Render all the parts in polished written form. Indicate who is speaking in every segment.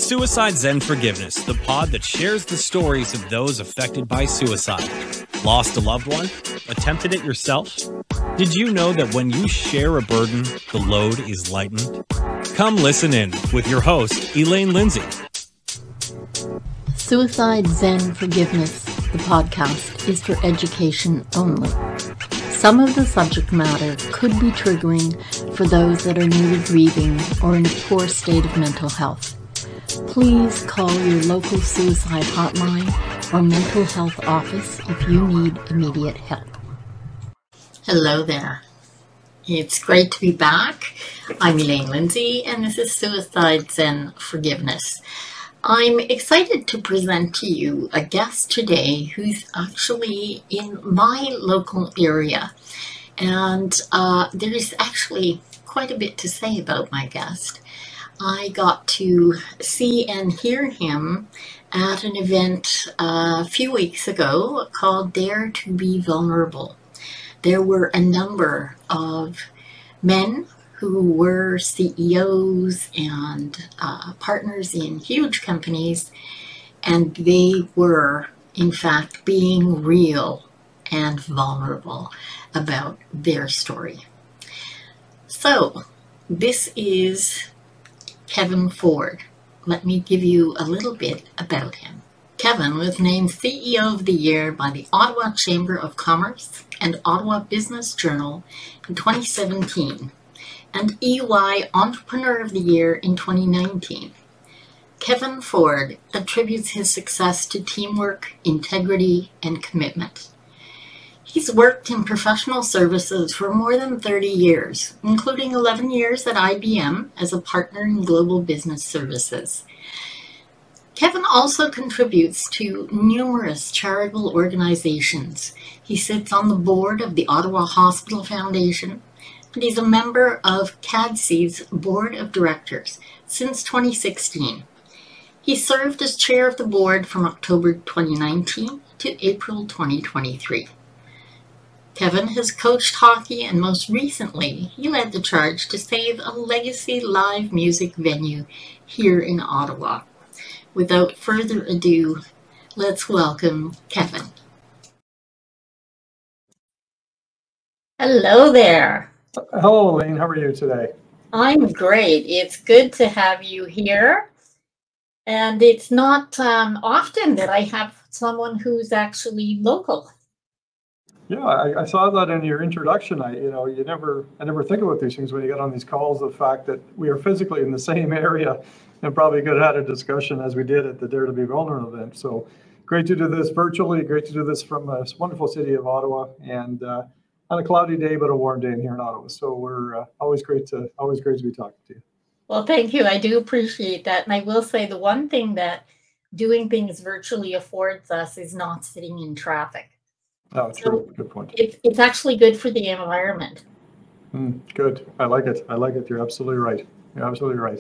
Speaker 1: Suicide Zen Forgiveness, the pod that shares the stories of those affected by suicide. Lost a loved one? Attempted it yourself? Did you know that when you share a burden, the load is lightened? Come listen in with your host, Elaine Lindsay.
Speaker 2: Suicide Zen Forgiveness, the podcast, is for education only. Some of the subject matter could be triggering for those that are newly grieving or in a poor state of mental health. Please call your local suicide hotline or mental health office if you need immediate help. Hello there. It's great to be back. I'm Elaine Lindsay, and this is Suicide Zen Forgiveness. I'm excited to present to you a guest today who's actually in my local area. And there's actually quite a bit to say about my guest. I got to see and hear him at an event a few weeks ago called Dare to Be Vulnerable. There were a number of men who were CEOs and partners in huge companies, and they were, in fact, being real and vulnerable about their story. So, this is Kevin Ford. Let me give you a little bit about him. Kevin was named CEO of the Year by the Ottawa Chamber of Commerce and Ottawa Business Journal in 2017 and EY Entrepreneur of the Year in 2019. Kevin Ford attributes his success to teamwork, integrity, and commitment. He's worked in professional services for more than 30 years, including 11 years at IBM as a partner in global business services. Kevin also contributes to numerous charitable organizations. He sits on the board of the Ottawa Hospital Foundation, and he's a member of CADC's board of directors since 2016. He served as chair of the board from October 2019 to April 2023. Kevin has coached hockey, and most recently, he led the charge to save a legacy live music venue here in Ottawa. Without further ado, let's welcome Kevin. Hello there.
Speaker 3: Hello, Elaine. How are you today?
Speaker 2: I'm great. It's good to have you here. And it's not often that I have someone who's actually local.
Speaker 3: Yeah, I saw that in your introduction. I never think about these things when you get on these calls. The fact that we are physically in the same area and probably could have had a discussion as we did at the Dare to Be Vulnerable event. So great to do this virtually. Great to do this from a wonderful city of Ottawa, and on a cloudy day but a warm day in here in Ottawa. So we're always great to be talking to you.
Speaker 2: Well, thank you. I do appreciate that, and I will say the one thing that doing things virtually affords us is not sitting in traffic.
Speaker 3: Oh, true. So good point.
Speaker 2: It's actually good for the environment.
Speaker 3: Good. I like it. You're absolutely right.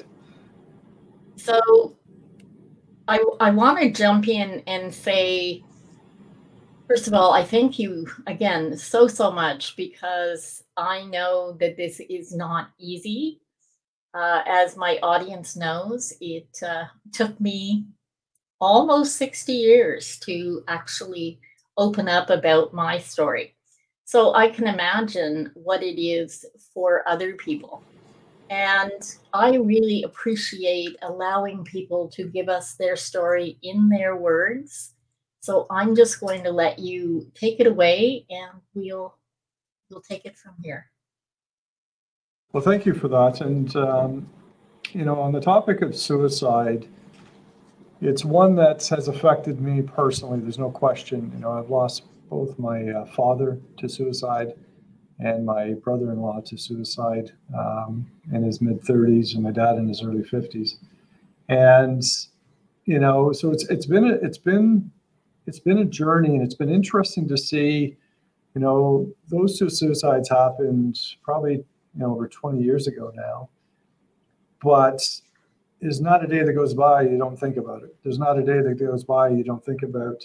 Speaker 2: So I want to jump in and say, first of all, I thank you again so much, because I know that this is not easy. As my audience knows, it took me almost 60 years to actually open up about my story. So I can imagine what it is for other people. And I really appreciate allowing people to give us their story in their words. So I'm just going to let you take it away, and we'll take it from here.
Speaker 3: Well, thank you for that. And, on the topic of suicide, it's one that has affected me personally. There's no question. I've lost both my father to suicide and my brother-in-law to suicide in his mid-30s, and my dad in his early 50s. And so it's been a journey, and it's been interesting to see. Those two suicides happened probably over 20 years ago now, but there's not a day that goes by you don't think about it. There's not a day that goes by you don't think about,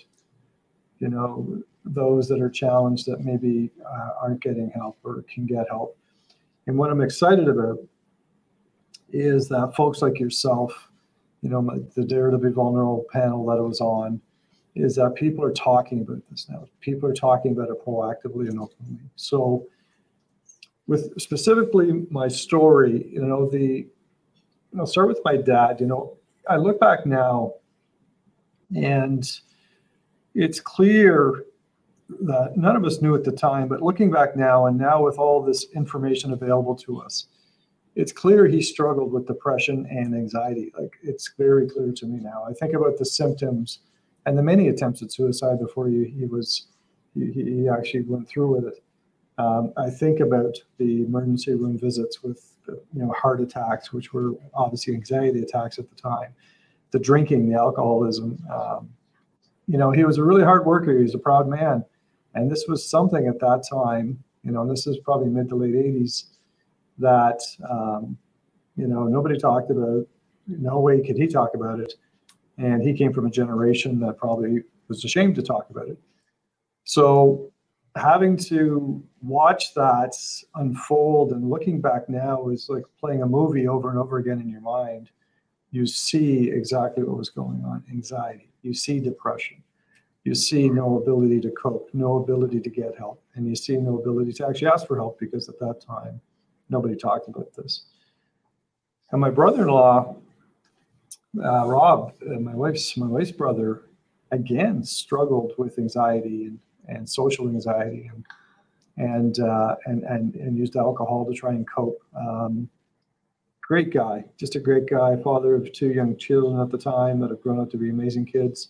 Speaker 3: those that are challenged that maybe aren't getting help or can get help. And what I'm excited about is that folks like yourself the Dare to Be Vulnerable panel that I was on, is that people are talking about this now. People are talking about it proactively and openly. So with specifically my story, I'll start with my dad. I look back now and it's clear that none of us knew at the time, but looking back now, and now with all this information available to us, it's clear he struggled with depression and anxiety. Like, it's very clear to me now. I think about the symptoms and the many attempts at suicide before he actually went through with it. I think about the emergency room visits with heart attacks, which were obviously anxiety attacks at the time, the drinking, the alcoholism. He was a really hard worker. He was a proud man. And this was something at that time, this is probably mid to late 80s, that, nobody talked about. No way could he talk about it. And he came from a generation that probably was ashamed to talk about it. So having to watch that unfold and looking back now is like playing a movie over and over again in your mind. You see exactly what was going on. Anxiety. You see depression. You see no ability to cope, no ability to get help, and you see no ability to actually ask for help, because at that time, nobody talked about this. And my brother-in-law, Rob, my wife's brother, again struggled with anxiety and social anxiety, and used alcohol to try and cope. Great guy, just a great guy, father of 2 young children at the time that have grown up to be amazing kids.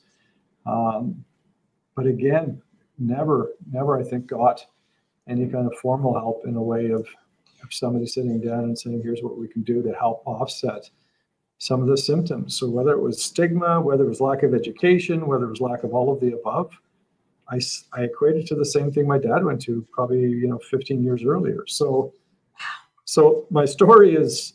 Speaker 3: But again, never, I think, got any kind of formal help in a way of somebody sitting down and saying, here's what we can do to help offset some of the symptoms. So whether it was stigma, whether it was lack of education, whether it was lack of all of the above, I equated to the same thing my dad went to probably 15 years earlier. So my story is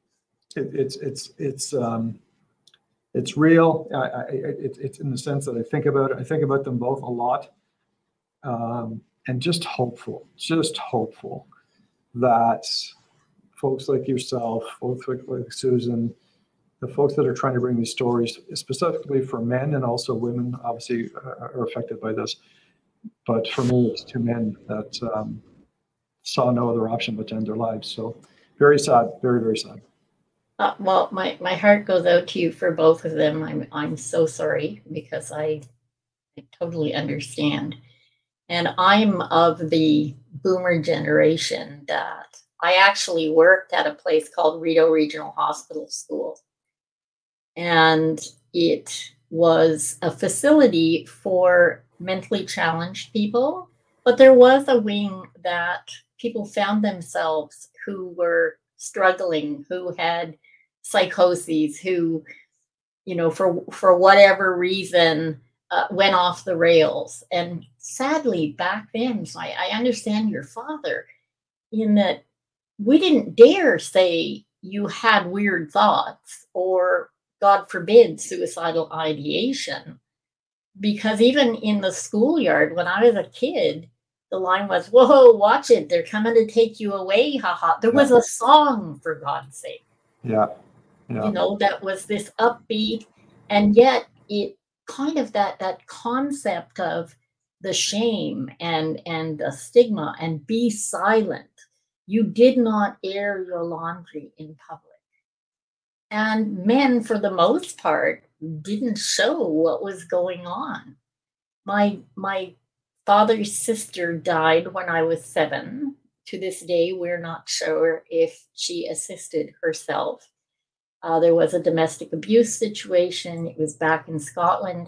Speaker 3: it's real. It's in the sense that I think about it. I think about them both a lot, and just hopeful that folks like yourself, folks like Susan, the folks that are trying to bring these stories, specifically for men and also women, obviously are affected by this. But for me, it's 2 men that saw no other option but to end their lives. So very sad, very, very sad.
Speaker 2: Well, my heart goes out to you for both of them. I'm so sorry, because I totally understand. And I'm of the boomer generation that I actually worked at a place called Rideau Regional Hospital School. And it was a facility for mentally challenged people, but there was a wing that people found themselves who were struggling, who had psychoses, who, for whatever reason, went off the rails. And sadly, back then, so I understand your father, in that we didn't dare say you had weird thoughts or, God forbid, suicidal ideation. Because even in the schoolyard, when I was a kid, the line was, whoa, watch it, they're coming to take you away, haha. There was a song, for God's sake.
Speaker 3: Yeah.
Speaker 2: That was this upbeat, and yet it kind of that concept of the shame and the stigma and be silent. You did not air your laundry in public. And men, for the most part, didn't show what was going on. My father's sister died when I was 7. To this day, we're not sure if she assisted herself. There was a domestic abuse situation. It was back in Scotland.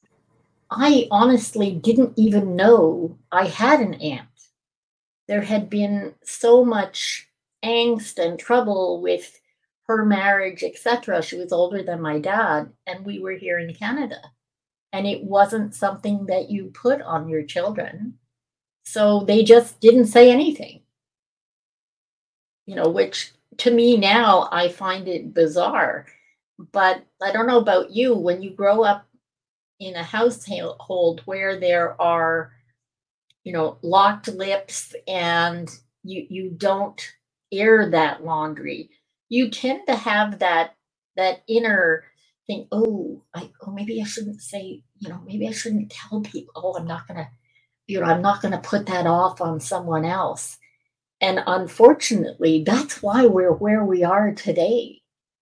Speaker 2: I honestly didn't even know I had an aunt. There had been so much angst and trouble with her marriage, etc. She was older than my dad, and we were here in Canada. And it wasn't something that you put on your children. So they just didn't say anything. Which to me now, I find it bizarre. But I don't know about you, when you grow up in a household where there are, locked lips and you don't air that laundry, you tend to have that inner think, maybe I shouldn't say, maybe I shouldn't tell people, I'm not going to, I'm not going to put that off on someone else. And unfortunately, that's why we're where we are today.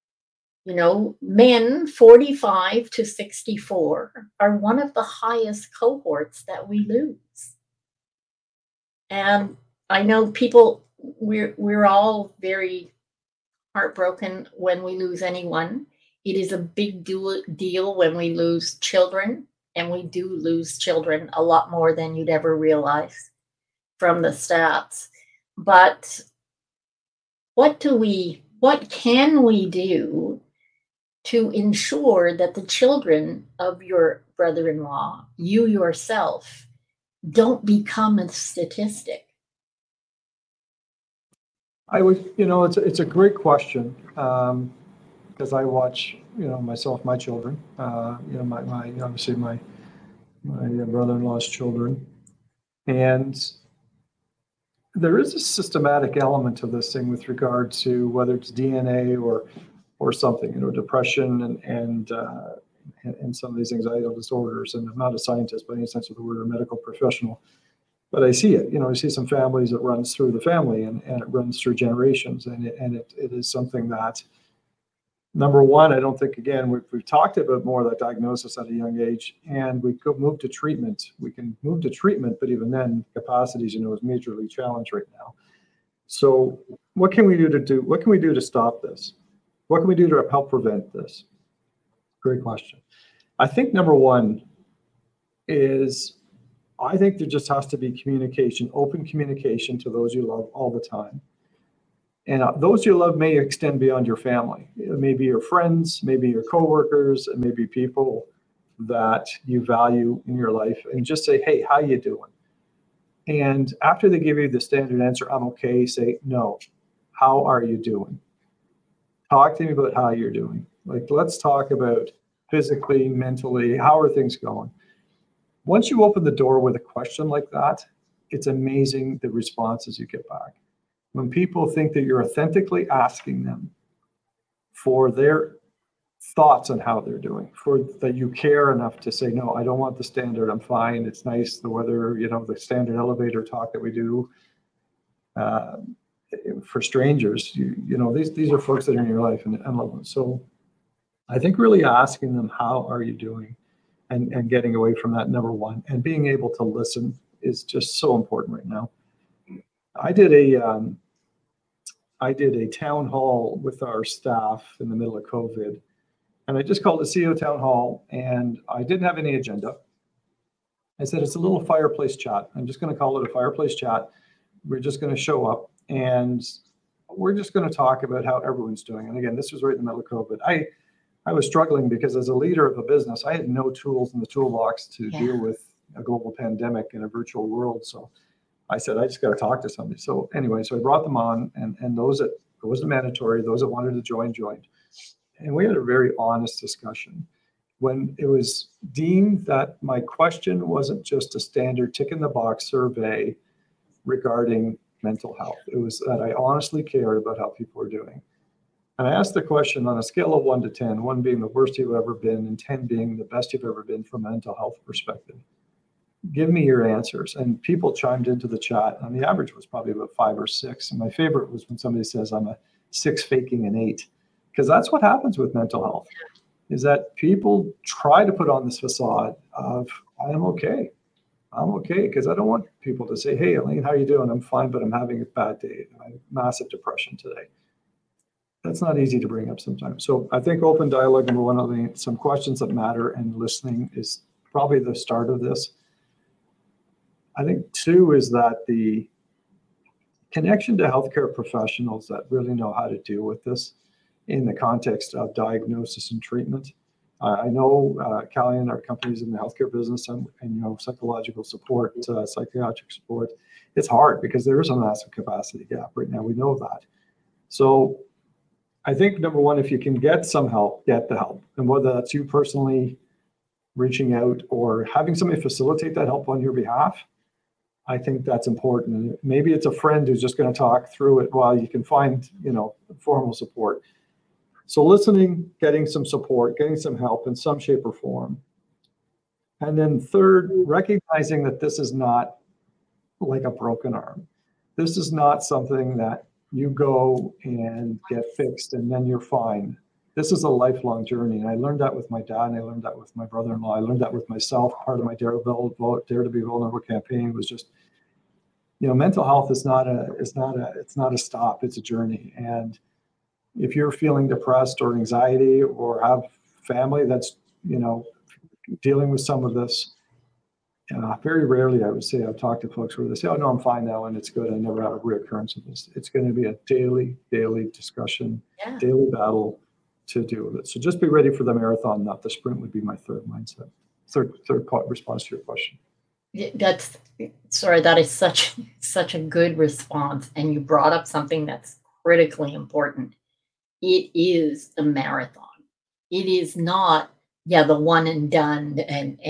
Speaker 2: Men 45 to 64 are one of the highest cohorts that we lose. And I know people, we're all very heartbroken when we lose anyone. It is a big deal when we lose children, and we do lose children a lot more than you'd ever realize from the stats. But what can we do to ensure that the children of your brother-in-law, you yourself, don't become a statistic?
Speaker 3: It's a great question, because I watch, myself, my children, obviously my brother-in-law's children, and there is a systematic element to this thing with regard to whether it's DNA or something, depression and some of these anxiety disorders. And I'm not a scientist by any sense of the word or medical professional, but I see it. I see some families that runs through the family and it runs through generations. And it is something that, number one, I don't think, again, we've talked about more of that diagnosis at a young age, and we could move to treatment. We can move to treatment, but even then, capacities, is majorly challenged right now. So what can we do to stop this? What can we do to help prevent this? Great question. I think number one is, I think there just has to be communication, open communication to those you love all the time. And those you love may extend beyond your family. It may be your friends, maybe your coworkers, and maybe people that you value in your life. And just say, hey, how you doing? And after they give you the standard answer, I'm okay, say, no, how are you doing? Talk to me about how you're doing. Let's talk about physically, mentally, how are things going? Once you open the door with a question like that, it's amazing the responses you get back. When people think that you're authentically asking them for their thoughts on how they're doing, that you care enough to say, no, I don't want the standard, I'm fine, it's nice, the weather, the standard elevator talk that we do for strangers, these are folks that are in your life and love them. So I think really asking them, how are you doing? And getting away from that, number one, and being able to listen is just so important right now. I did a town hall with our staff in the middle of COVID, and I just called it CEO town hall, and I didn't have any agenda. I said, it's a little fireplace chat. I'm just going to call it a fireplace chat. We're just going to show up, and we're just going to talk about how everyone's doing. And again, this was right in the middle of COVID. I was struggling because as a leader of a business, I had no tools in the toolbox to deal with a global pandemic in a virtual world. So I said, I just got to talk to somebody. So anyway, so I brought them on, and those that, it wasn't mandatory, those that wanted to join, joined. And we had a very honest discussion. When it was deemed that my question wasn't just a standard tick in the box survey regarding mental health, it was that I honestly cared about how people were doing. And I asked the question on a scale of 1 to 10, 1 being the worst you've ever been and 10 being the best you've ever been from a mental health perspective. Give me your answers. And people chimed into the chat, and the average was probably about 5 or 6. And my favorite was when somebody says, I'm a 6 faking an 8, because that's what happens with mental health, is that people try to put on this facade of, I am okay. I'm okay, because I don't want people to say, hey, Elaine, how are you doing? I'm fine, but I'm having a bad day. I have massive depression today. That's not easy to bring up sometimes. So I think open dialogue, number one, Elaine, some questions that matter, and listening is probably the start of this. I think 2 is that the connection to healthcare professionals that really know how to deal with this in the context of diagnosis and treatment. I know Calian, our company's in the healthcare business, and psychological support, psychiatric support. It's hard because there is a massive capacity gap right now. We know that. So I think number one, if you can get some help, get the help. And whether that's you personally reaching out or having somebody facilitate that help on your behalf, I think that's important. Maybe it's a friend who's just going to talk through it while you can find, formal support. So listening, getting some support, getting some help in some shape or form. And then third, recognizing that this is not like a broken arm. This is not something that you go and get fixed and then you're fine. This is a lifelong journey. And I learned that with my dad, and I learned that with my brother-in-law. I learned that with myself. Part of my Dare to Be Vulnerable campaign was just, mental health is not a stop, it's a journey. And if you're feeling depressed or anxiety or have family that's, dealing with some of this, very rarely I would say I've talked to folks where they say, "Oh no, I'm fine now and it's good. I never had a reoccurrence of this." It's going to be a daily discussion, daily battle to deal with it. So just be ready for the marathon, not the sprint, would be my third mindset. Third response to your question.
Speaker 2: That is such a good response. And you brought up something that's critically important. It is a marathon. It is not, the one and done and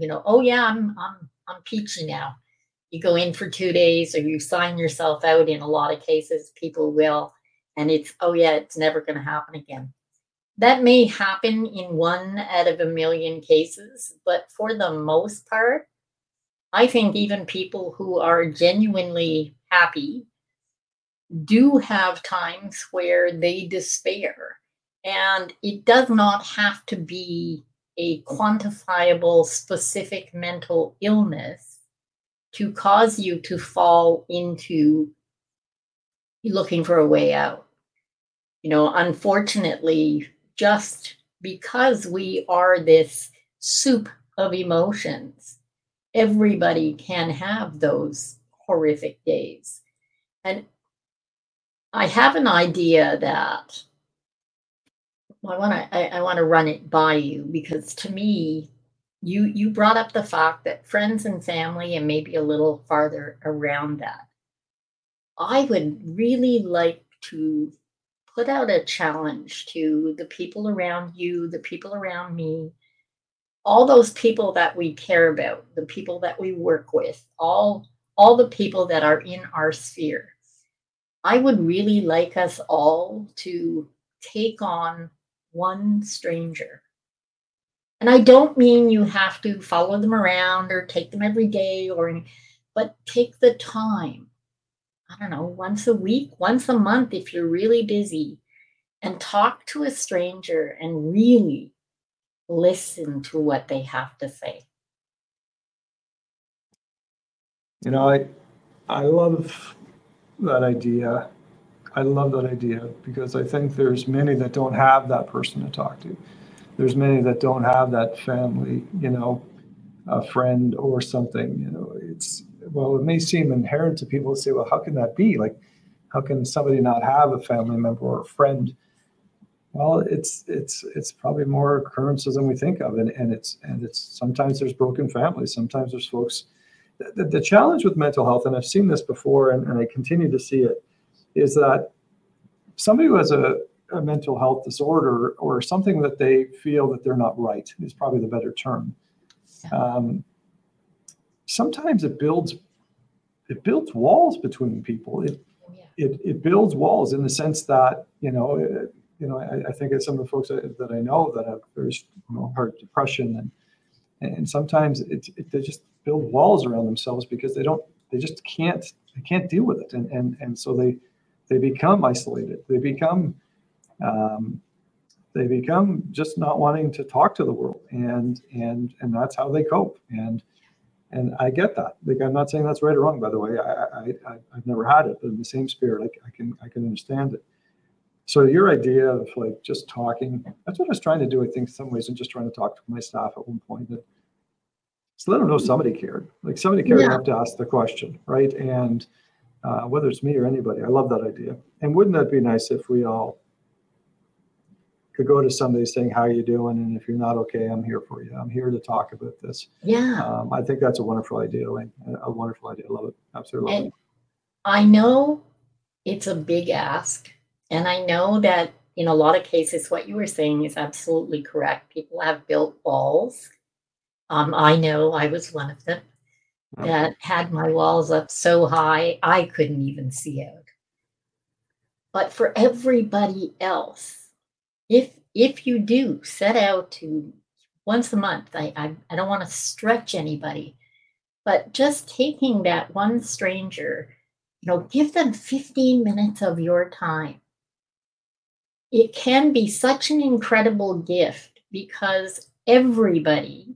Speaker 2: I'm peachy now. You go in for 2 days or you sign yourself out. In a lot of cases, people will, and it's never going to happen again. That may happen in 1 out of 1 million cases, but for the most part, I think even people who are genuinely happy do have times where they despair. And it does not have to be a quantifiable, specific mental illness to cause you to fall into looking for a way out. Unfortunately, just because we are this soup of emotions, everybody can have those horrific days. And I have an idea that I want to run it by you, because to me, you brought up the fact that friends and family, and maybe a little farther around that, I would really like to put out a challenge to the people around you, the people around me, all those people that we care about, the people that we work with, all the people that are in our sphere. I would really like us all to take on one stranger. And I don't mean you have to follow them around or take them every day, but take the time, I don't know, once a week, once a month, if you're really busy, and talk to a stranger and really listen to what they have to say.
Speaker 3: I love that idea. I love that idea because I think there's many that don't have that person to talk to. There's many that don't have that family, a friend or something. It may seem inherent to people to say, well, how can that be? Like, how can somebody not have a family member or a friend? Well, it's probably more occurrences than we think of, and it's sometimes there's broken families. Sometimes there's folks. The challenge with mental health, and I've seen this before, and I continue to see it, is that somebody who has a mental health disorder or something that they feel that they're not right is probably the better term. Sometimes it builds walls between people. It builds walls in the sense that I think of some of the folks that I know that have very hard depression, and sometimes they just build walls around themselves because they just can't deal with it, and so they become isolated. They become just not wanting to talk to the world, and that's how they cope. And I get that. Like, I'm not saying that's right or wrong, by the way. I've never had it, but in the same spirit, I can understand it. So your idea of like just talking, that's what I was trying to do, I think, in some ways, and just trying to talk to my staff at one point. So let them know somebody cared. Like, somebody cared enough to ask the question, right? And whether it's me or anybody, I love that idea. And wouldn't that be nice if we all could go to somebody saying, how are you doing? And if you're not okay, I'm here for you. I'm here to talk about this.
Speaker 2: Yeah.
Speaker 3: I think that's a wonderful idea, Elaine. A wonderful idea. I love it. Absolutely love it.
Speaker 2: I know it's a big ask. And I know that in a lot of cases, what you were saying is absolutely correct. People have built walls. I know I was one of them that had my walls up so high, I couldn't even see out. But for everybody else, if you do set out to once a month, I don't want to stretch anybody, but just taking that one stranger, give them 15 minutes of your time. It can be such an incredible gift because everybody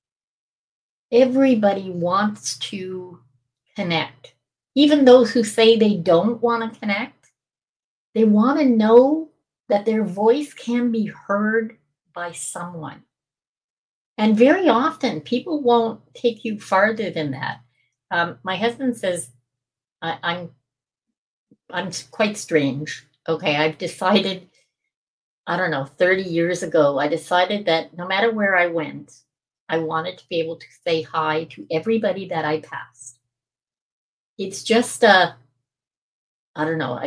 Speaker 2: wants to connect. Even those who say they don't want to connect, they want to know that their voice can be heard by someone. And very often, people won't take you farther than that. My husband says, I'm quite strange. Okay, I've decided, I don't know, 30 years ago, I decided that no matter where I went, I wanted to be able to say hi to everybody that I passed. It's just I don't know.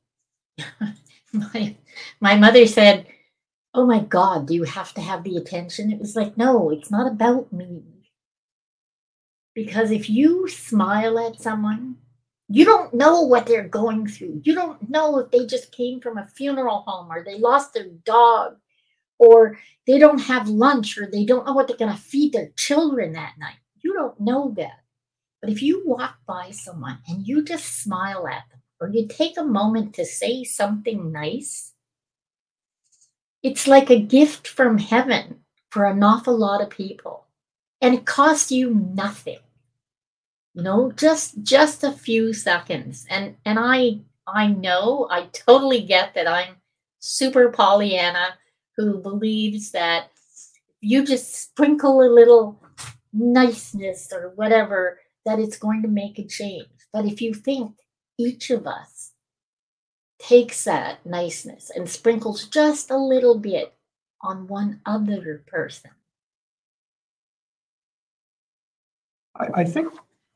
Speaker 2: My mother said, "Oh my God, do you have to have the attention?" It was like, no, it's not about me. Because if you smile at someone, you don't know what they're going through. You don't know if they just came from a funeral home or they lost their dog or they don't have lunch or they don't know what they're going to feed their children that night. You don't know that. But if you walk by someone and you just smile at them or you take a moment to say something nice, it's like a gift from heaven for an awful lot of people. And it costs you nothing. Just a few seconds. And I know, I totally get that I'm super Pollyanna who believes that you just sprinkle a little niceness or whatever, that it's going to make a change. But if you think each of us takes that niceness and sprinkles just a little bit on one other person.
Speaker 3: I think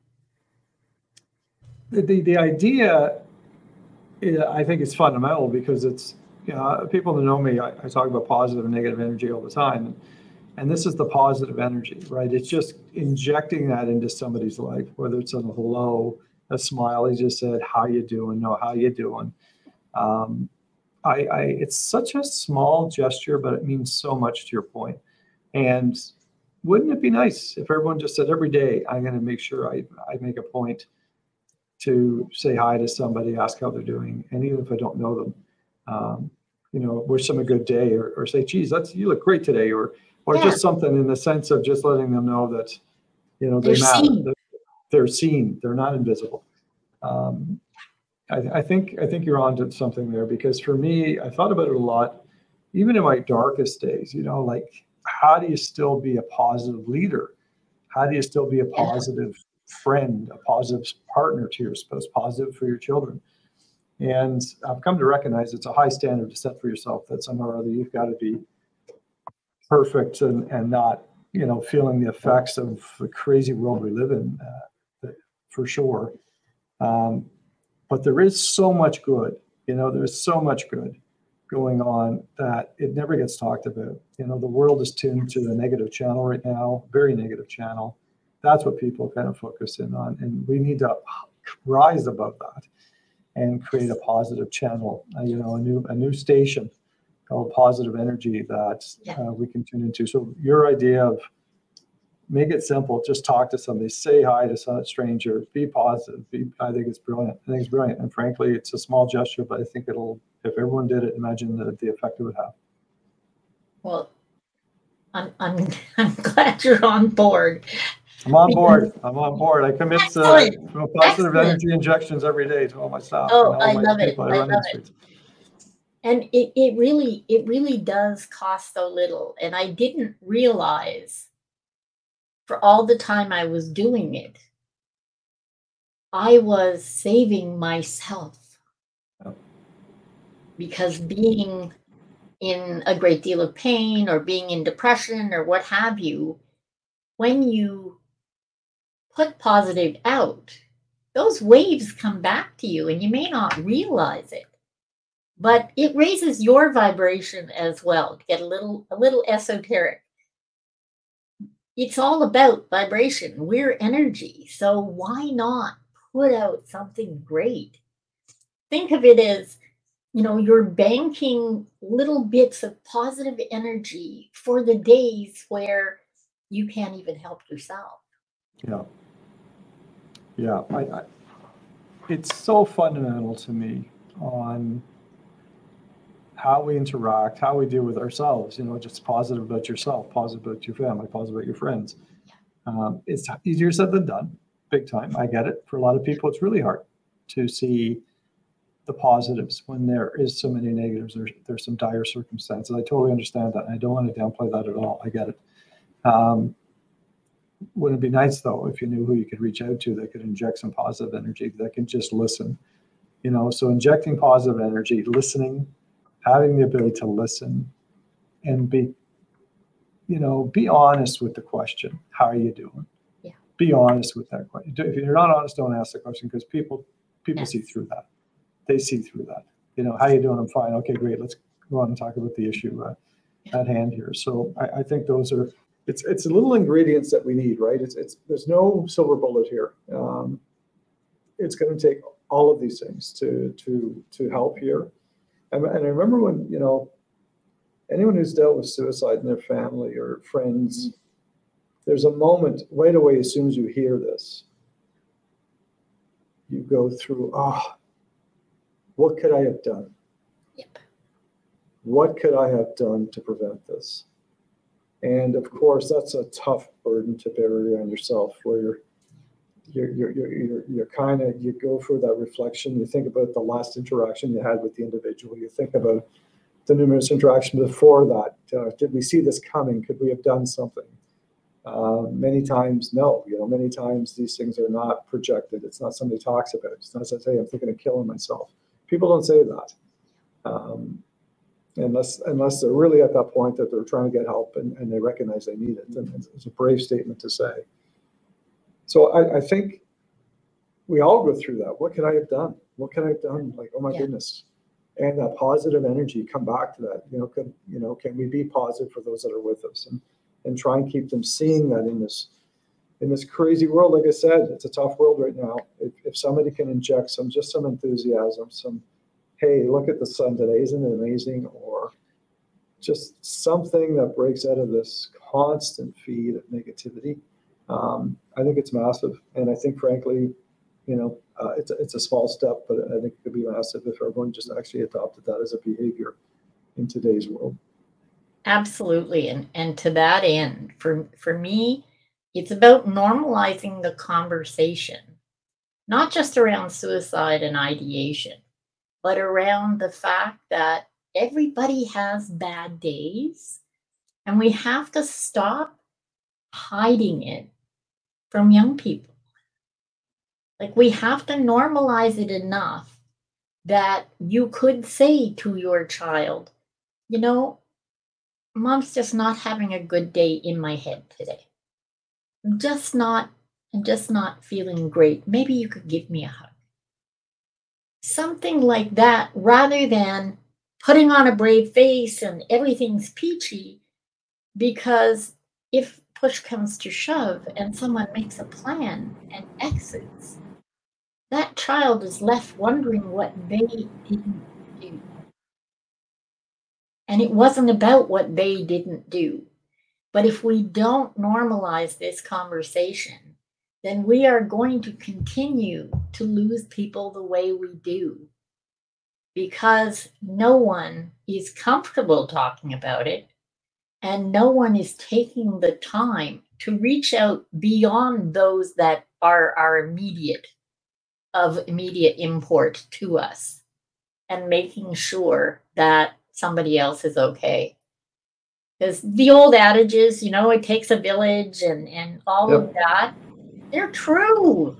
Speaker 3: the idea, I think, is fundamental because it's, people that know me, I talk about positive and negative energy all the time. And this is the positive energy, right? It's just injecting that into somebody's life, whether it's a hello, a smile. He just said, "How you doing?" No, how you doing? It's such a small gesture, but it means so much to your point. And wouldn't it be nice if everyone just said, every day, I'm going to make sure I make a point to say hi to somebody, ask how they're doing, and even if I don't know them, wish them a good day, or say, "Geez, you look great today," or just something in the sense of just letting them know that, they matter.
Speaker 2: Seen.
Speaker 3: They're seen. They're not invisible. I think you're onto something there, because for me, I thought about it a lot, even in my darkest days. Like, how do you still be a positive leader? How do you still be a positive friend, a positive partner to your spouse, positive for your children? And I've come to recognize it's a high standard to set for yourself, that somehow or other you've got to be perfect and not, feeling the effects of the crazy world we live in, for sure. But there is so much good, there's so much good going on that it never gets talked about. The world is tuned to the negative channel right now, very negative channel. That's what people kind of focus in on. And we need to rise above that and create a positive channel, a new station called Positive Energy that we can tune into. So your idea of make it simple, just talk to somebody, say hi to some stranger, be positive. I think it's brilliant. And frankly, it's a small gesture, but I think if everyone did it, imagine the effect it would have.
Speaker 2: Well, I'm glad you're on board.
Speaker 3: I'm on board. I commit positive energy injections every day to all my staff.
Speaker 2: Oh, I love it. I love it. And it really does cost so little. And I didn't realize, for all the time I was doing it, I was saving myself. Because being in a great deal of pain or being in depression or what have you, when you put positive out, those waves come back to you and you may not realize it. But it raises your vibration as well, to get a little esoteric. It's all about vibration. We're energy. So why not put out something great? Think of it as you're banking little bits of positive energy for the days where you can't even help yourself.
Speaker 3: Yeah. Yeah. It's so fundamental to me on how we interact, how we deal with ourselves, just positive about yourself, positive about your family, positive about your friends. It's easier said than done, big time. I get it. For a lot of people, it's really hard to see the positives when there is so many negatives. There's some dire circumstances. I totally understand that. And I don't want to downplay that at all. I get it. Wouldn't it be nice, though, if you knew who you could reach out to that could inject some positive energy, that can just listen? So injecting positive energy, listening, having the ability to listen and be honest with the question, how are you doing?
Speaker 2: Yeah.
Speaker 3: Be honest with that question. If you're not honest, don't ask the question, because people
Speaker 2: Yes.
Speaker 3: see through that. They see through that. How you doing? I'm fine. Okay, great. Let's go on and talk about the issue at hand here. So I think those are, it's little ingredients that we need, right? There's no silver bullet here. It's going to take all of these things to help here. And I remember when, anyone who's dealt with suicide in their family or friends, there's a moment right away as soon as you hear this, you go through, what could I have done?
Speaker 2: Yep.
Speaker 3: What could I have done to prevent this? And of course, that's a tough burden to bear on yourself, where you're kind of, you go through that reflection. You think about the last interaction you had with the individual. You think about the numerous interactions before that. Did we see this coming? Could we have done something? Many times, no. Many times these things are not projected. It's not somebody talks about it. It's not says, hey, I'm thinking of killing myself. People don't say that. Unless they're really at that point that they're trying to get help and they recognize they need it. And it's a brave statement to say. So I think we all go through that. What could I have done? What could I have done? Like, oh my goodness. And that positive energy, come back to that. Can we be positive for those that are with us and try and keep them seeing that in this crazy world? Like I said, it's a tough world right now. If somebody can inject some enthusiasm, hey, look at the sun today, isn't it amazing? Or just something that breaks out of this constant feed of negativity. I think it's massive. And I think, frankly, it's a small step, but I think it could be massive if everyone just actually adopted that as a behavior in today's world.
Speaker 2: Absolutely. And to that end, for me, it's about normalizing the conversation, not just around suicide and ideation, but around the fact that everybody has bad days, and we have to stop hiding it from young people. Like, we have to normalize it enough that you could say to your child, Mom's just not having a good day in my head today. I'm just not feeling great. Maybe you could give me a hug. Something like that, rather than putting on a brave face and everything's peachy, because if push comes to shove and someone makes a plan and exits, that child is left wondering what they didn't do. And it wasn't about what they didn't do. But if we don't normalize this conversation, then we are going to continue to lose people the way we do, because no one is comfortable talking about it, and no one is taking the time to reach out beyond those that are immediate import to us, and making sure that somebody else is okay. Because the old adages, it takes a village and all of that, they're true.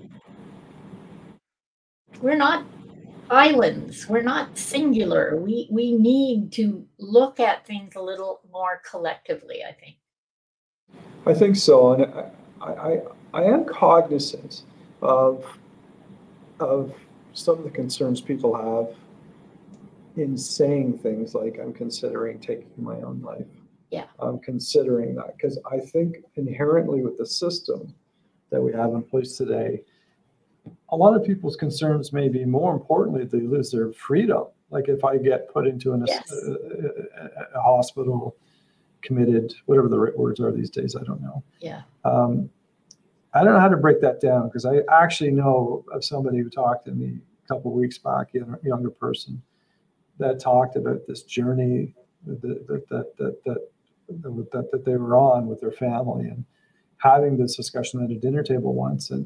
Speaker 2: We're not islands. We're not singular. We need to look at things a little more collectively, I think.
Speaker 3: I think so. And I am cognizant of some of the concerns people have in saying things like, I'm considering taking my own life.
Speaker 2: Yeah.
Speaker 3: I'm considering that, because I think inherently with the system that we have in place today, a lot of people's concerns may be, more importantly, they lose their freedom. Like if I get put into
Speaker 2: Yes.
Speaker 3: a hospital, committed, whatever the right words are these days, I don't know.
Speaker 2: Yeah.
Speaker 3: I don't know how to break that down, because I actually know of somebody who talked to me a couple of weeks back, a younger person, that talked about this journey that they were on with their family, and having this discussion at a dinner table once, and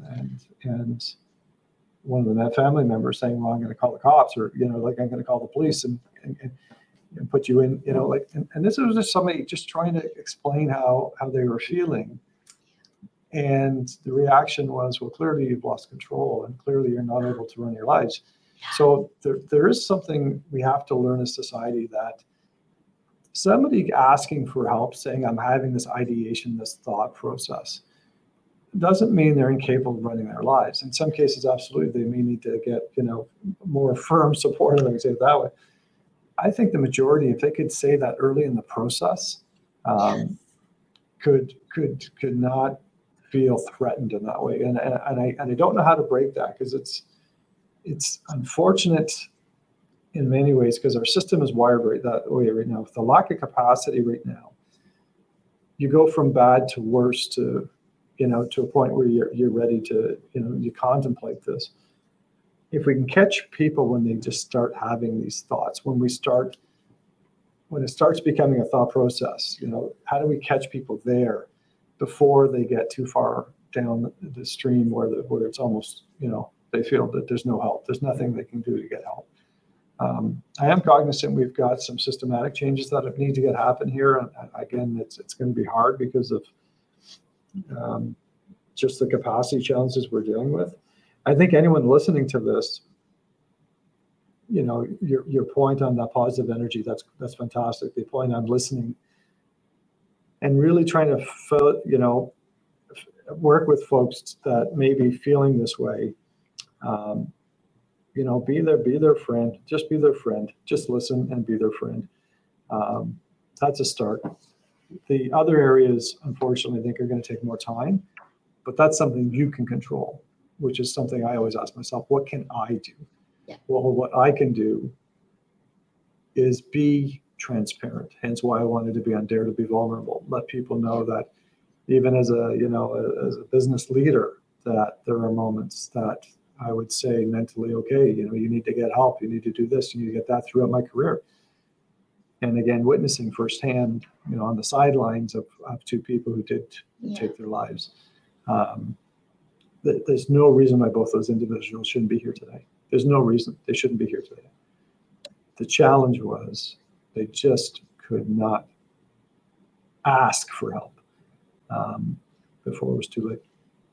Speaker 3: one of the family members saying, well, I'm going to call the cops, or, like, I'm going to call the police and put you in, like, and this was just somebody just trying to explain how they were feeling. And the reaction was, well, clearly you've lost control, and clearly you're not able to run your lives. So there is something we have to learn as society, that somebody asking for help, saying, I'm having this ideation, this thought process, doesn't mean they're incapable of running their lives. In some cases, absolutely, they may need to get, more firm support, let me say it that way. I think the majority, if they could say that early in the process, could not feel threatened in that way. And I don't know how to break that, because it's unfortunate in many ways, because our system is wired that way right now. With the lack of capacity right now, you go from bad to worse to a point where you're ready to, you contemplate this. If we can catch people when they just start having these thoughts, when it starts becoming a thought process, how do we catch people there before they get too far down the stream where it's almost, they feel that there's no help, there's nothing they can do to get help. I am cognizant we've got some systematic changes that need to happen here. And again, it's going to be hard because of just the capacity challenges we're dealing with. I think anyone listening to this, your point on that positive energy, that's fantastic. The point on listening and really trying to, work with folks that may be feeling this way. Be their friend. Just be their friend. Just listen and be their friend. That's a start. The other areas, unfortunately, I think are going to take more time, but that's something you can control, which is something I always ask myself, what can I do?
Speaker 2: Yeah.
Speaker 3: Well, what I can do is be transparent. Hence why I wanted to be on Dare to Be Vulnerable. Let people know that even as a business leader, that there are moments that I would say mentally, okay, you need to get help. You need to do this. You need to get that throughout my career. And again, witnessing firsthand, on the sidelines of two people who did take their lives. There's no reason why both those individuals shouldn't be here today. There's no reason they shouldn't be here today. The challenge was they just could not ask for help before it was too late.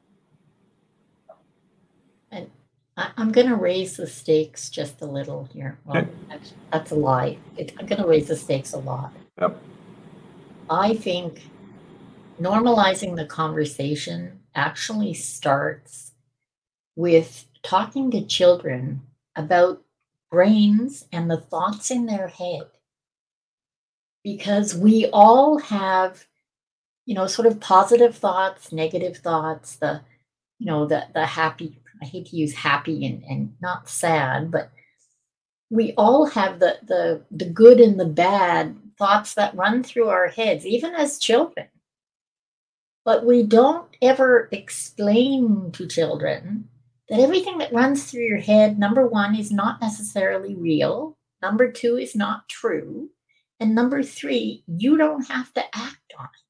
Speaker 2: And I'm going to raise the stakes just a little here. Well,
Speaker 3: Okay.
Speaker 2: actually, that's a lie. I'm going to raise the stakes a lot.
Speaker 3: Yep.
Speaker 2: I think normalizing the conversation actually starts with talking to children about brains and the thoughts in their head. Because we all have, sort of positive thoughts, negative thoughts, the happy, I hate to use happy and not sad, but we all have the good and the bad thoughts that run through our heads, even as children. But we don't ever explain to children that everything that runs through your head, number one, is not necessarily real. Number two, is not true. And number three, you don't have to act on it.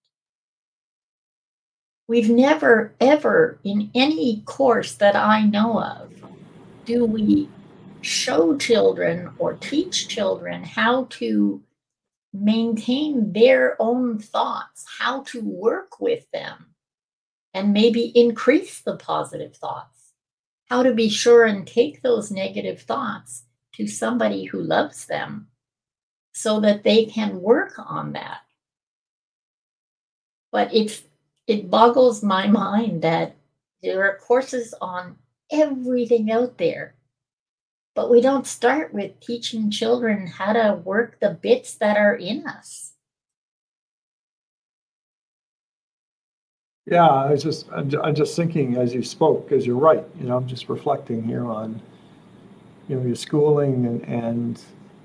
Speaker 2: We've never, ever, in any course that I know of, do we show children or teach children how to maintain their own thoughts, how to work with them, and maybe increase the positive thoughts, how to be sure and take those negative thoughts to somebody who loves them so that they can work on that. But it boggles my mind that there are courses on everything out there, but we don't start with teaching children how to work the bits that are in us.
Speaker 3: Yeah, I'm just thinking as you spoke, because you're right. I'm just reflecting here on, your schooling and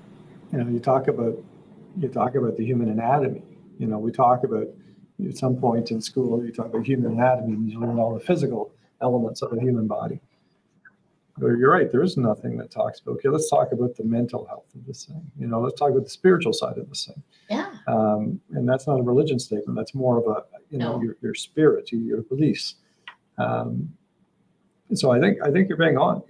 Speaker 3: you talk about the human anatomy. We talk about, at some point in school, you talk about human anatomy and you learn all the physical elements of a human body. But you're right, there is nothing that talks about, okay, let's talk about the mental health of this thing. Let's talk about the spiritual side of this thing.
Speaker 2: Yeah.
Speaker 3: And that's not a religion statement. That's more of a,
Speaker 2: No.
Speaker 3: your spirit, your beliefs. So I think you're bang on.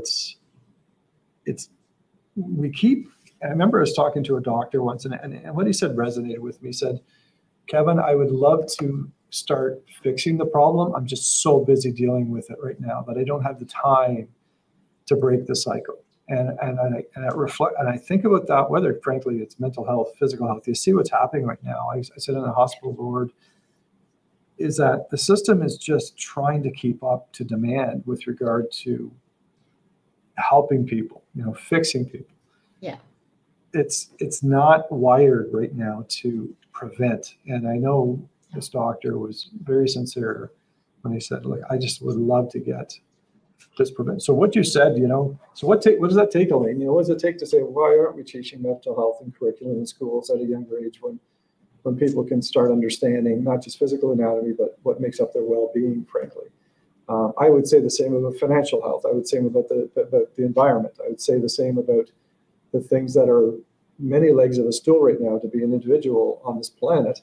Speaker 3: I remember I was talking to a doctor once, and what he said resonated with me. He said, Kevin, I would love to start fixing the problem. I'm just so busy dealing with it right now that I don't have the time to break the cycle. And I think about that, whether frankly it's mental health, physical health. You see what's happening right now. I sit on a hospital board. Is that the system is just trying to keep up to demand with regard to helping people, fixing people.
Speaker 2: Yeah.
Speaker 3: It's not wired right now to prevent. And I know this doctor was very sincere when he said, look, I just would love to get this prevent. So what you said, so what does that take, Elaine? What does it take to say, why aren't we teaching mental health and curriculum in schools at a younger age when people can start understanding not just physical anatomy, but what makes up their well-being, frankly? I would say the same about financial health. I would say about the environment. I would say the same about the things that are many legs of a stool right now to be an individual on this planet.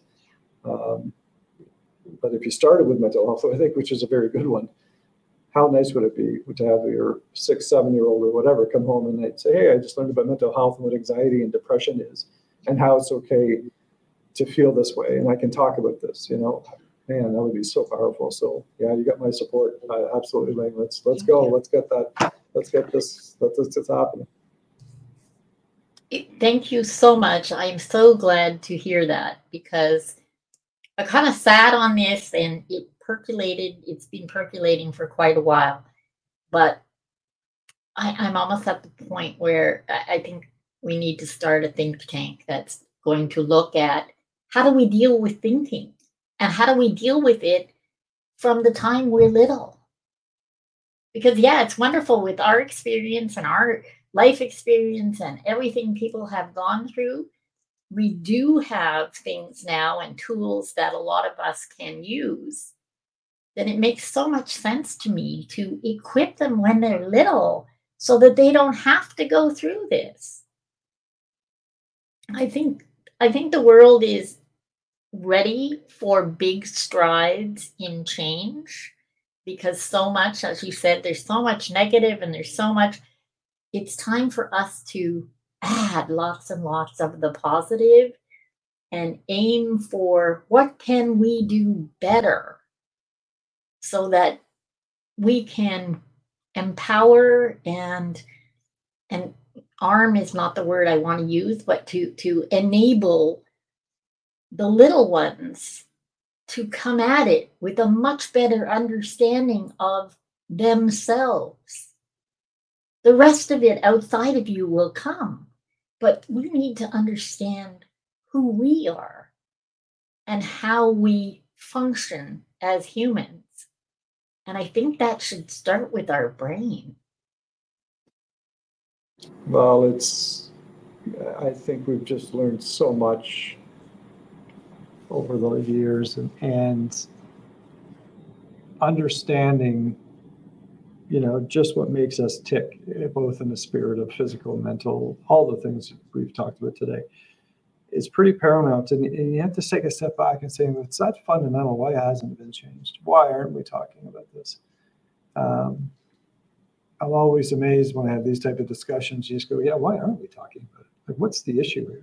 Speaker 3: But if you started with mental health, I think, which is a very good one, how nice would it be to have your 6-7-year-old or whatever come home and they'd say, hey, I just learned about mental health and what anxiety and depression is and how it's okay to feel this way. And I can talk about this, man, that would be so powerful. So yeah, you got my support. Absolutely, Elaine. Let's go. Let's get this happening.
Speaker 2: Thank you so much. I'm so glad to hear that, because I kind of sat on this and it percolated. It's been percolating for quite a while, but I'm almost at the point where I think we need to start a think tank that's going to look at how do we deal with thinking and how do we deal with it from the time we're little. Because yeah, it's wonderful with our experience and our life experience and everything people have gone through. We do have things now and tools that a lot of us can use. Then it makes so much sense to me to equip them when they're little so that they don't have to go through this. I think the world is ready for big strides in change, because so much, as you said, there's so much negative and there's so much. It's time for us to add lots and lots of the positive and aim for what can we do better so that we can empower and arm is not the word I want to use, but to enable the little ones to come at it with a much better understanding of themselves. The rest of it outside of you will come, but we need to understand who we are and how we function as humans. And I think that should start with our brain.
Speaker 3: Well, I think we've just learned so much over the years and understanding, just what makes us tick, both in the spirit of physical, mental, all the things we've talked about today, is pretty paramount. And you have to take a step back and say, if it's that fundamental, why hasn't it been changed? Why aren't we talking about this? I'm always amazed when I have these type of discussions. You just go, yeah, why aren't we talking about it? Like, what's the issue here?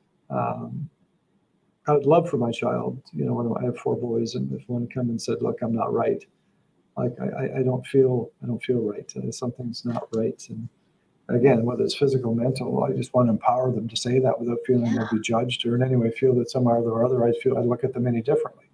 Speaker 3: I would love for my child, when I have 4 boys, and if one come and said, look, I'm not right. Like, I don't feel right. Something's not right. And again, whether it's physical, mental, I just want to empower them to say that without feeling they'll be judged or in any way feel that somehow or other I look at them any differently.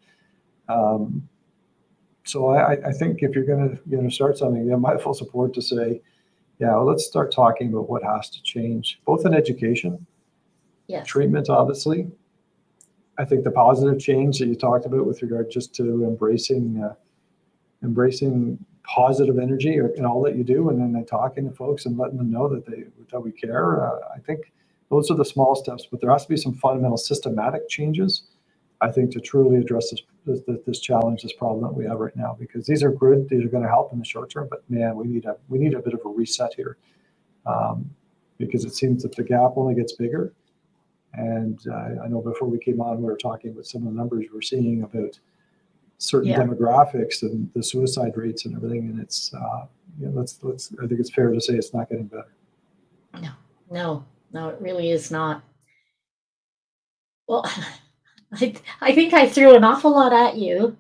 Speaker 3: So I think if you're going to start something, you have my full support to say, let's start talking about what has to change, both in education, treatment, obviously. I think the positive change that you talked about with regard just to embracing positive energy in all that you do, and then talking to folks and letting them know that we care. I think those are the small steps, but there has to be some fundamental systematic changes, I think, to truly address this challenge, this problem that we have right now, because these are good, these are going to help in the short term, but man, we need a bit of a reset here, because it seems that the gap only gets bigger. And I know before we came on, we were talking about some of the numbers we're seeing about certain demographics and the suicide rates and everything, and it's I think it's fair to say it's not getting better.
Speaker 2: No, it really is not. Well, I think I threw an awful lot at you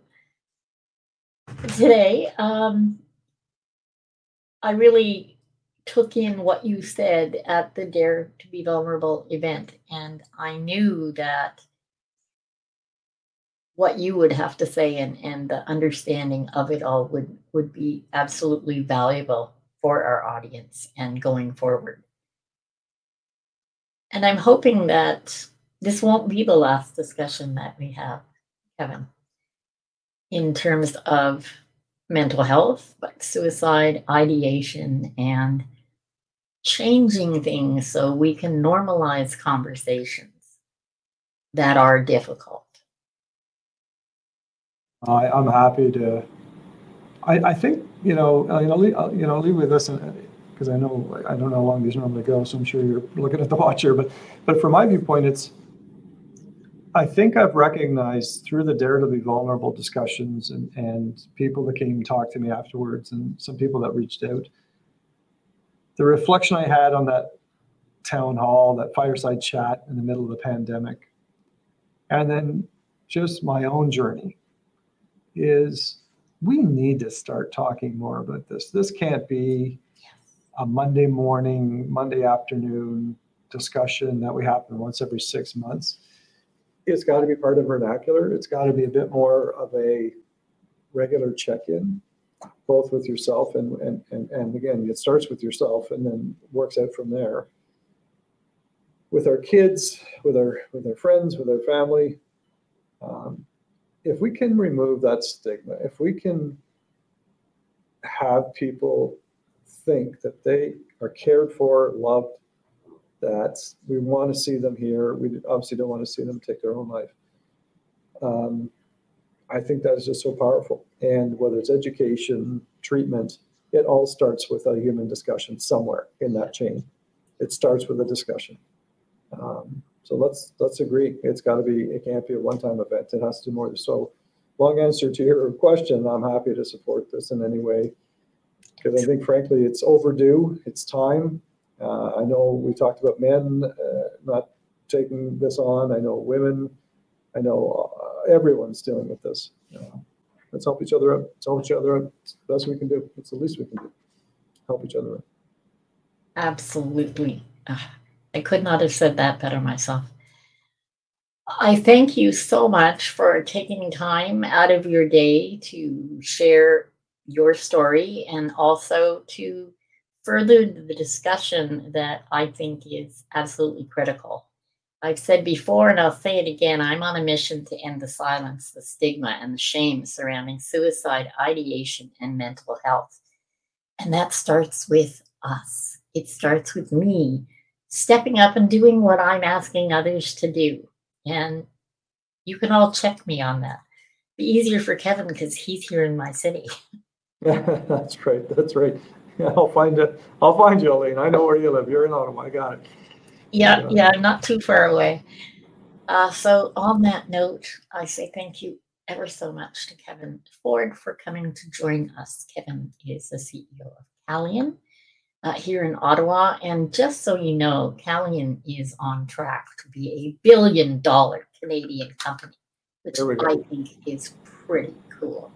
Speaker 2: today. I really took in what you said at the Dare to Be Vulnerable event, and I knew that what you would have to say and the understanding of it all would be absolutely valuable for our audience and going forward. And I'm hoping that this won't be the last discussion that we have, Kevin, in terms of mental health, but suicide, ideation, and changing things so we can normalize conversations that are difficult.
Speaker 3: I'm happy to. I think I'll leave with this, because I don't know how long these normally go, so I'm sure you're looking at the watch here. But from my viewpoint, I think I've recognized through the Dare to Be Vulnerable discussions and people that came and talked to me afterwards, and some people that reached out, the reflection I had on that town hall, that fireside chat in the middle of the pandemic, and then just my own journey, is we need to start talking more about this. This can't be a Monday morning, Monday afternoon discussion that we happen once every 6 months. It's got to be part of vernacular. It's got to be a bit more of a regular check-in, both with yourself and again, it starts with yourself and then works out from there. With our kids, with our friends, with our family, if we can remove that stigma, if we can have people think that they are cared for, loved, that we want to see them here, we obviously don't want to see them take their own life. I think that is just so powerful. And whether it's education, treatment, it all starts with a human discussion somewhere in that chain. It starts with a discussion. So let's agree. It can't be a one-time event. It has to do more. So long answer to your question, I'm happy to support this in any way, because I think, frankly, it's overdue. It's time. I know we talked about men not taking this on. I know women. I know everyone's dealing with this. Let's help each other out. Let's help each other out. It's the best we can do. It's the least we can do. Help each other out.
Speaker 2: Absolutely. I could not have said that better myself. I thank you so much for taking time out of your day to share your story and also to further the discussion that I think is absolutely critical. I've said before, and I'll say it again, I'm on a mission to end the silence, the stigma, and the shame surrounding suicide, ideation, and mental health. And that starts with us. It starts with me stepping up and doing what I'm asking others to do. And you can all check me on that. Be easier for Kevin because he's here in my city.
Speaker 3: That's right. That's right. Yeah, I'll find it. I'll find you, Elaine. I know where you live. You're in Ottawa. I got it.
Speaker 2: Yeah, not too far away. So on that note, I say thank you ever so much to Kevin Ford for coming to join us. Kevin is the CEO of Calian here in Ottawa. And just so you know, Calian is on track to be $1 billion Canadian company, which I think is pretty cool.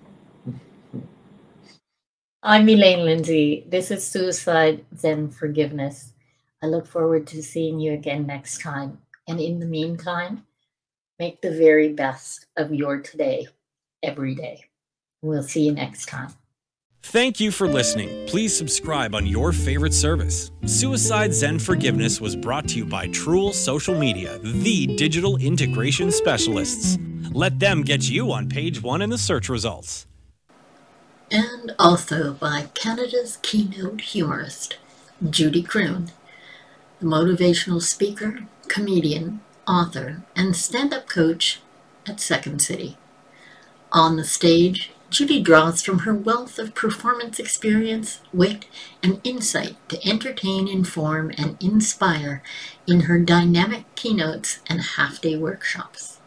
Speaker 2: I'm Elaine Lindsay. This is Suicide Zen Forgiveness. I look forward to seeing you again next time. And in the meantime, make the very best of your today, every day. We'll see you next time.
Speaker 1: Thank you for listening. Please subscribe on your favorite service. Suicide Zen Forgiveness was brought to you by Truel Social Media, the digital integration specialists. Let them get you on page 1 in the search results.
Speaker 2: And also by Canada's keynote humorist, Judy Croon. the motivational speaker, comedian, author, and stand-up coach at Second City. On the stage, Judy draws from her wealth of performance experience, wit, and insight to entertain, inform, and inspire in her dynamic keynotes and half-day workshops.